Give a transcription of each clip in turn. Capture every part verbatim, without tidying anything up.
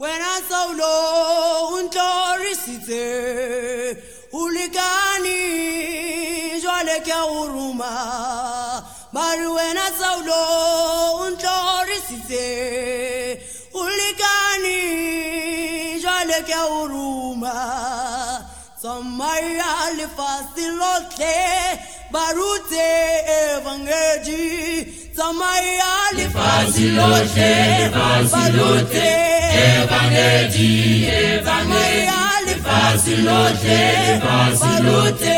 When I saw low and curiosity, Uligani, Joleka Uruma, but when I saw low and curiosity, Uligani, Joleka Uruma, some Maria Fastilote, Barute Evangeli, some Maria Fastilote, Barute. Evangeli, Evangeli, facilote, facilote,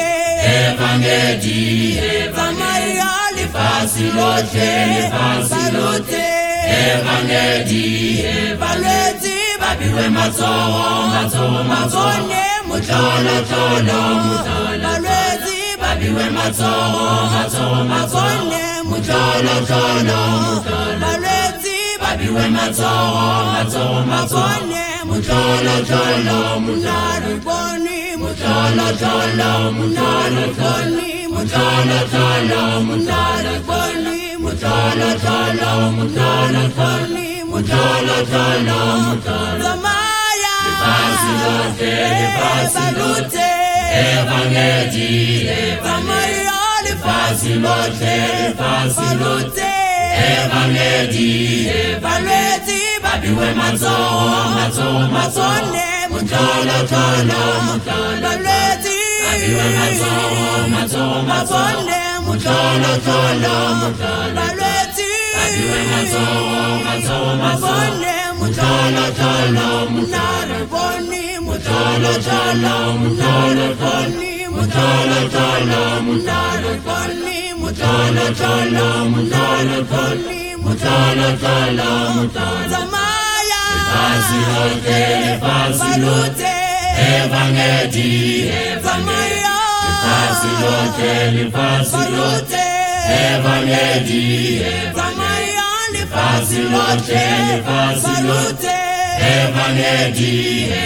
Evangeli, Evangeli, facilote, facilote, Evangeli, Evangeli, babiwe matoro, matoro, matone, mutolo, tolo, mutolo, balezi, babiwe matoro, matoro, matone, mutolo, tolo, mutolo, balezi. Babiwe matoro, matoro, matone, mutolo, tolo, mutolo, boni, mutolo, tolo, mutolo, boni, mutolo, tolo, mutolo, boni, mutolo, tolo, mutolo, boni, mutolo, tolo, mutolo. Zamaya, facilote, facilote, Evangeli, Zamaya, facilote, facilote. Evangeli, Evangeli, babiwe matoro, matoro, matone, mutolo, tolo, mutolo, balezi, babiwe matoro, matoro, matone, mutolo, tolo, mutolo, balezi, babiwe matoro, matoro, matone, mutolo, tolo, mutolo, boni, mutolo, tolo, mutolo, boni, mutolo, tolo, mutolo, boni. Mutolo, tolo, mutolo, boni, mutolo, tolo, mutolo. Zamaya, facilote, facilote, Evangeli, Zamaya, facilote, facilote, Evangeli, Zamaya, facilote, facilote, Evangeli,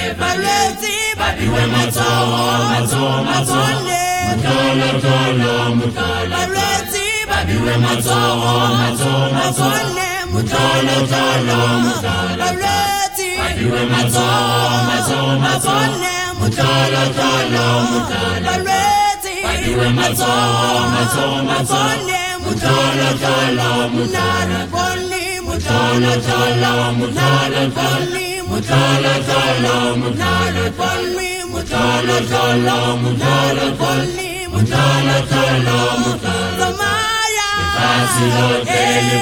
balezi, babiwe matoro, matoro, matone, mutolo, tolo, mutolo, balezi, babiwe matoro, matoro, matone, mutolo, tolo, mutolo, balezi, babiwe matoro, matoro, matone, mutolo, tolo, mutolo, balezi, babiwe matoro, matoro, matone, mutolo, tolo, mutolo, boni, mutolo, tolo, mutolo, boni, mutolo, tolo, mutolo, boni, mutolo, tolo, mutolo, boni, mutolo, tolo, mutolo. Zamaya, facilote,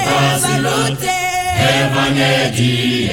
facilote, Evangeli,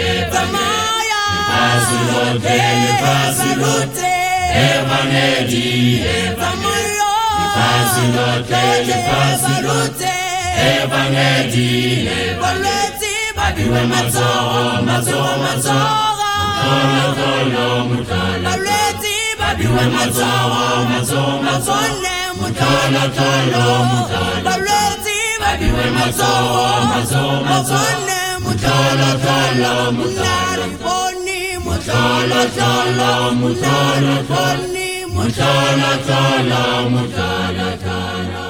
Zamaya, facilote, facilote, Evangeli, Zamaya, facilote, facilote, Evangeli, balezi, babiwe matoro, matoro, matoro, mutolo, tolo, mutolo, balezi, babiwe matoro, matoro, matone, mutolo, tolo, mutolo, balezi, babiwe matoro, matoro, matone, mutolo, tolo, mutolo, boni, mutolo, tolo, mutolo, boni, mutolo, tolo, mutolo, tolo.